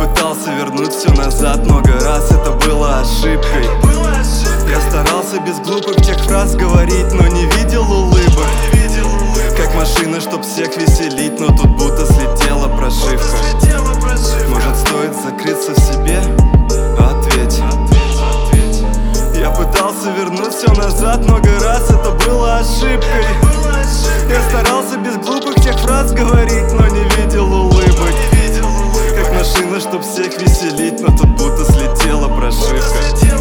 пытался вернуть все назад много раз, это было ошибкой. Я старался без глупых тех фраз говорить, но не видел улыбок. Как машина, чтоб всех веселить, но тут будто слетела прошивка. Может, стоит закрыться в себе? Ответь. Я пытался вернуть все назад много раз, это было ошибкой. Я старался без глупых тех фраз говорить, но не видел улыбок. Как машина, чтоб всех веселить, но тут будто слетела прошивка.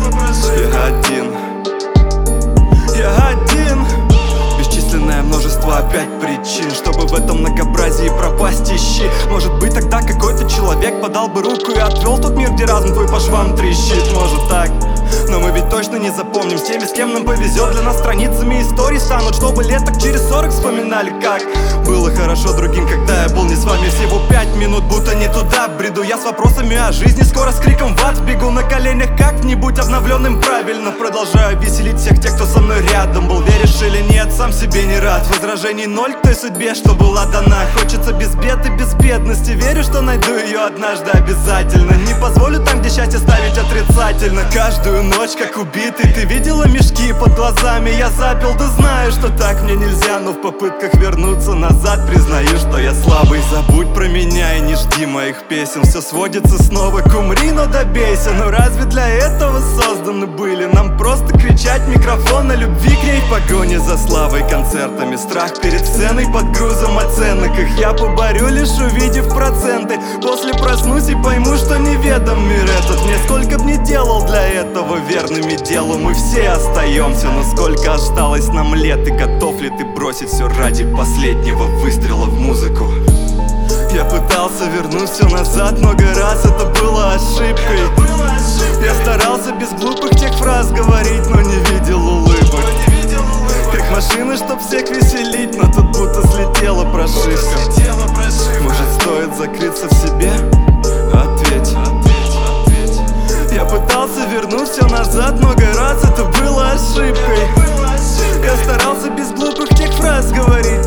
Я один. Бесчисленное множество опять причин, чтобы в этом многообразии пропасть, ищи. Может быть, тогда какой-то человек подал бы руку и отвел тот мир, где разум твой по швам трещит. Может так, но мы ведь точно не запомним с теми, с кем нам повезет. Для нас страницами истории станут, чтобы лет так через 40 вспоминали, как было хорошо другим, когда я был не с вами. Всего 5 минут, будто не туда бреду я с вопросами о жизни, скоро с криком в ад бегу на коленях как-нибудь обновленным правильно. Продолжаю веселить всех тех, кто со мной рядом был. Веришь или нет, сам себе не рад. Возражений ноль к той судьбе, что была дана. Хочется без бед и без бедности. Верю, что найду ее однажды обязательно. Не позволю там, где счастье ставить отрицательно. Каждую ночь как убитый. Ты видела мешки под глазами? Я запил, да знаю, что так мне нельзя. Но в попытках вернуться назад признаю, что я слабый. Забудь про меня и не жди моих песен. Все сводится снова к умри, но добейся. Но разве для этого созданы были? Нам просто кричать микрофон на любви к ней. В погоне за славой, концертами, страх перед сценой под грузом оценок. Их я поборю, лишь увидев проценты. После проснусь и пойму, что неведом мир этот. Мне сколько б не делал для этого верными делу. Мы все остаемся, но сколько осталось нам лет? И готов ли ты бросить все ради последнего выстрела в музыку? Я пытался вернуть все назад много раз, это было ошибкой. Я старался без глупых тех фраз говорить, но не видел улыбок. Как машина, чтоб всех веселить, но тут будто слетела прошивка. Может, стоит закрыться в себе? Ответь. Я пытался вернуть все назад много раз, это было ошибкой. Я старался без глупых тех фраз говорить,